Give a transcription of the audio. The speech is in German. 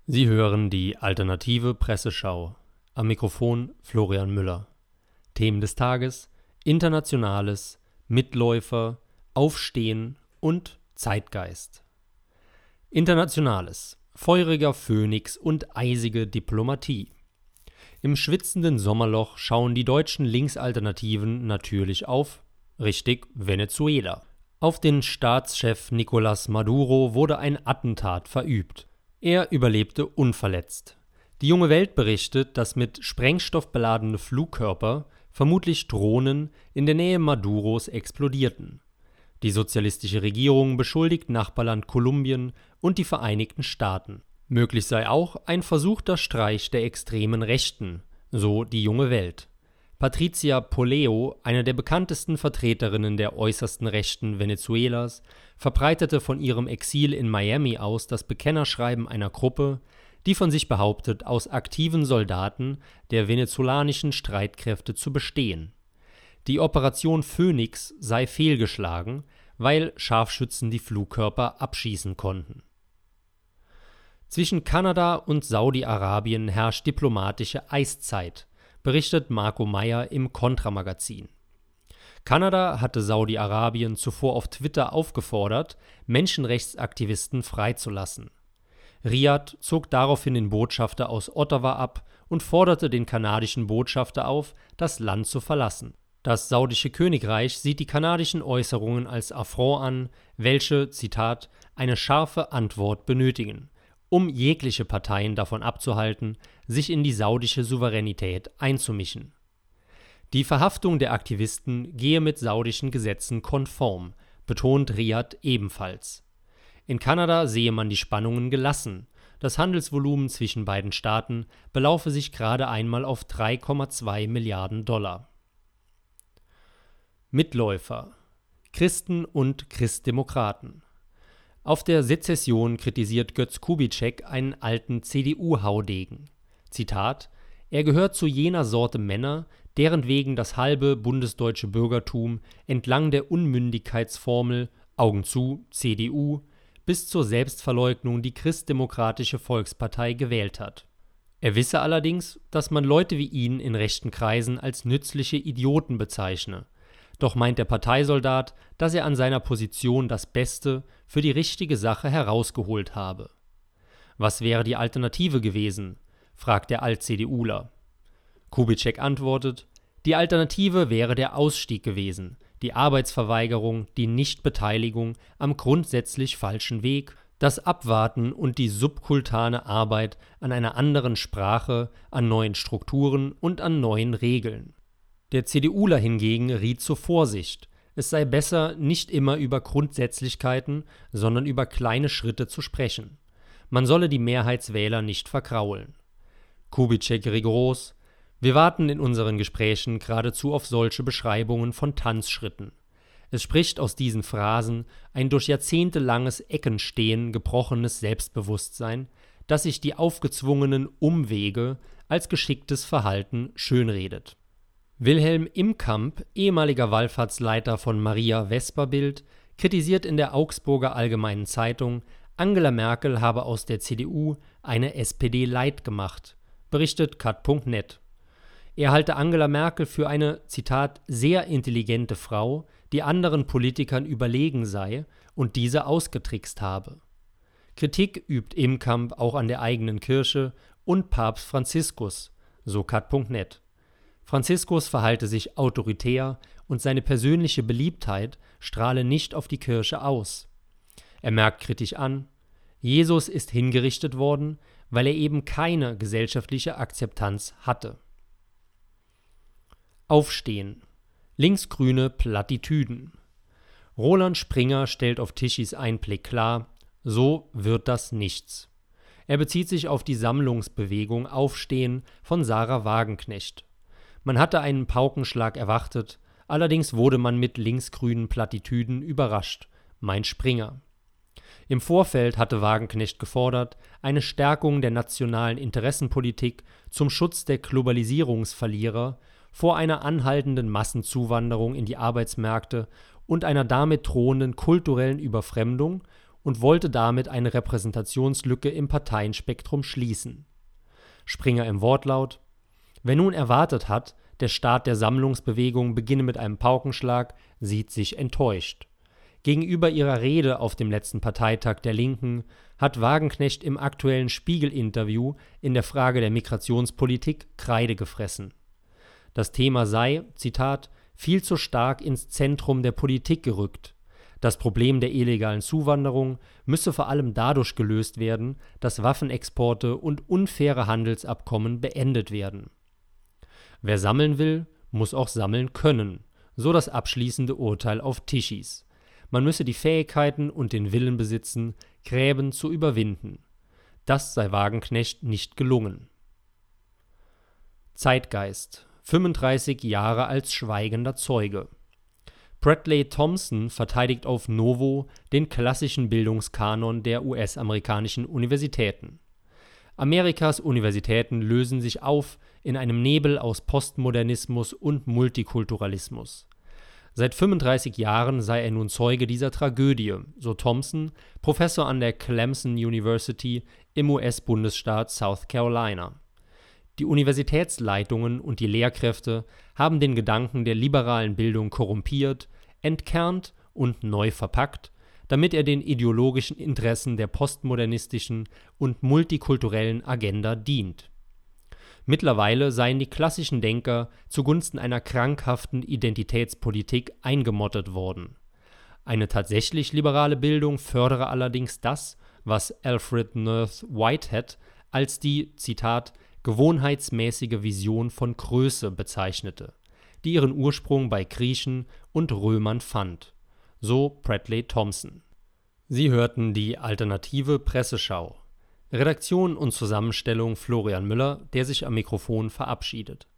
Sie hören die Alternative Presseschau. Am Mikrofon Florian Müller. Themen des Tages: Internationales, Mitläufer, Aufstehen und Zeitgeist. Internationales: Feuriger Phönix und eisige Diplomatie. Im schwitzenden Sommerloch schauen die deutschen Linksalternativen natürlich auf, richtig, Venezuela. Auf den Staatschef Nicolás Maduro wurde ein Attentat verübt. Er überlebte unverletzt. Die Junge Welt berichtet, dass mit Sprengstoff beladene Flugkörper, vermutlich Drohnen, in der Nähe Maduros explodierten. Die sozialistische Regierung beschuldigt Nachbarland Kolumbien und die Vereinigten Staaten. Möglich sei auch ein versuchter Streich der extremen Rechten, so die Junge Welt. Patricia Polleo, eine der bekanntesten Vertreterinnen der äußersten Rechten Venezuelas, verbreitete von ihrem Exil in Miami aus das Bekennerschreiben einer Gruppe, die von sich behauptet, aus aktiven Soldaten der venezolanischen Streitkräfte zu bestehen. Die Operation Phönix sei fehlgeschlagen, weil Scharfschützen die Flugkörper abschießen konnten. Zwischen Kanada und Saudi-Arabien herrscht diplomatische Eiszeit, berichtet Marco Meyer im Kontra-Magazin. Kanada hatte Saudi-Arabien zuvor auf Twitter aufgefordert, Menschenrechtsaktivisten freizulassen. Riad zog daraufhin den Botschafter aus Ottawa ab und forderte den kanadischen Botschafter auf, das Land zu verlassen. Das saudische Königreich sieht die kanadischen Äußerungen als Affront an, welche, Zitat, eine scharfe Antwort benötigen, um jegliche Parteien davon abzuhalten, sich in die saudische Souveränität einzumischen. Die Verhaftung der Aktivisten gehe mit saudischen Gesetzen konform, betont Riad ebenfalls. In Kanada sehe man die Spannungen gelassen. Das Handelsvolumen zwischen beiden Staaten belaufe sich gerade einmal auf 3,2 Milliarden $. Mitläufer: Christen und Christdemokraten. Auf der Sezession kritisiert Götz Kubitschek einen alten CDU-Haudegen. Zitat: Er gehört zu jener Sorte Männer, deren wegen das halbe bundesdeutsche Bürgertum entlang der Unmündigkeitsformel Augen zu, CDU bis zur Selbstverleugnung die Christdemokratische Volkspartei gewählt hat. Er wisse allerdings, dass man Leute wie ihn in rechten Kreisen als nützliche Idioten bezeichne. Doch meint der Parteisoldat, dass er an seiner Position das Beste für die richtige Sache herausgeholt habe. Was wäre die Alternative gewesen, fragt der Alt-CDUler. Kubitschek antwortet, die Alternative wäre der Ausstieg gewesen, die Arbeitsverweigerung, die Nichtbeteiligung am grundsätzlich falschen Weg, das Abwarten und die subkultane Arbeit an einer anderen Sprache, an neuen Strukturen und an neuen Regeln. Der CDUler hingegen riet zur Vorsicht. Es sei besser, nicht immer über Grundsätzlichkeiten, sondern über kleine Schritte zu sprechen. Man solle die Mehrheitswähler nicht vergraulen. Kubitschek rigoros: Wir warten in unseren Gesprächen geradezu auf solche Beschreibungen von Tanzschritten. Es spricht aus diesen Phrasen ein durch jahrzehntelanges Eckenstehen gebrochenes Selbstbewusstsein, das sich die aufgezwungenen Umwege als geschicktes Verhalten schönredet. Wilhelm Imkamp, ehemaliger Wallfahrtsleiter von Maria Vesperbild, kritisiert in der Augsburger Allgemeinen Zeitung, Angela Merkel habe aus der CDU eine SPD-Light gemacht, berichtet kat.net. Er halte Angela Merkel für eine, Zitat, sehr intelligente Frau, die anderen Politikern überlegen sei und diese ausgetrickst habe. Kritik übt Imkamp auch an der eigenen Kirche und Papst Franziskus, so kat.net. Franziskus verhalte sich autoritär und seine persönliche Beliebtheit strahle nicht auf die Kirche aus. Er merkt kritisch an, Jesus ist hingerichtet worden, weil er eben keine gesellschaftliche Akzeptanz hatte. Aufstehen: Linksgrüne Plattitüden. Roland Springer stellt auf Tischis Einblick klar, so wird das nichts. Er bezieht sich auf die Sammlungsbewegung Aufstehen von Sarah Wagenknecht. Man hatte einen Paukenschlag erwartet, allerdings wurde man mit linksgrünen Plattitüden überrascht, meint Springer. Im Vorfeld hatte Wagenknecht gefordert, eine Stärkung der nationalen Interessenpolitik zum Schutz der Globalisierungsverlierer vor einer anhaltenden Massenzuwanderung in die Arbeitsmärkte und einer damit drohenden kulturellen Überfremdung und wollte damit eine Repräsentationslücke im Parteienspektrum schließen. Springer im Wortlaut: Wer nun erwartet hat, der Start der Sammlungsbewegung beginne mit einem Paukenschlag, sieht sich enttäuscht. Gegenüber ihrer Rede auf dem letzten Parteitag der Linken hat Wagenknecht im aktuellen Spiegel-Interview in der Frage der Migrationspolitik Kreide gefressen. Das Thema sei, Zitat, viel zu stark ins Zentrum der Politik gerückt. Das Problem der illegalen Zuwanderung müsse vor allem dadurch gelöst werden, dass Waffenexporte und unfaire Handelsabkommen beendet werden. Wer sammeln will, muss auch sammeln können, so das abschließende Urteil auf Tischis. Man müsse die Fähigkeiten und den Willen besitzen, Gräben zu überwinden. Das sei Wagenknecht nicht gelungen. Zeitgeist: 35 Jahre als schweigender Zeuge. Bradley Thompson verteidigt auf Novo den klassischen Bildungskanon der US-amerikanischen Universitäten. Amerikas Universitäten lösen sich auf in einem Nebel aus Postmodernismus und Multikulturalismus. Seit 35 Jahren sei er nun Zeuge dieser Tragödie, so Thompson, Professor an der Clemson University im US-Bundesstaat South Carolina. Die Universitätsleitungen und die Lehrkräfte haben den Gedanken der liberalen Bildung korrumpiert, entkernt und neu verpackt, damit er den ideologischen Interessen der postmodernistischen und multikulturellen Agenda dient. Mittlerweile seien die klassischen Denker zugunsten einer krankhaften Identitätspolitik eingemottet worden. Eine tatsächlich liberale Bildung fördere allerdings das, was Alfred North Whitehead als die, Zitat, gewohnheitsmäßige Vision von Größe bezeichnete, die ihren Ursprung bei Griechen und Römern fand. So Bradley Thompson. Sie hörten die Alternative Presseschau. Redaktion und Zusammenstellung Florian Müller, der sich am Mikrofon verabschiedet.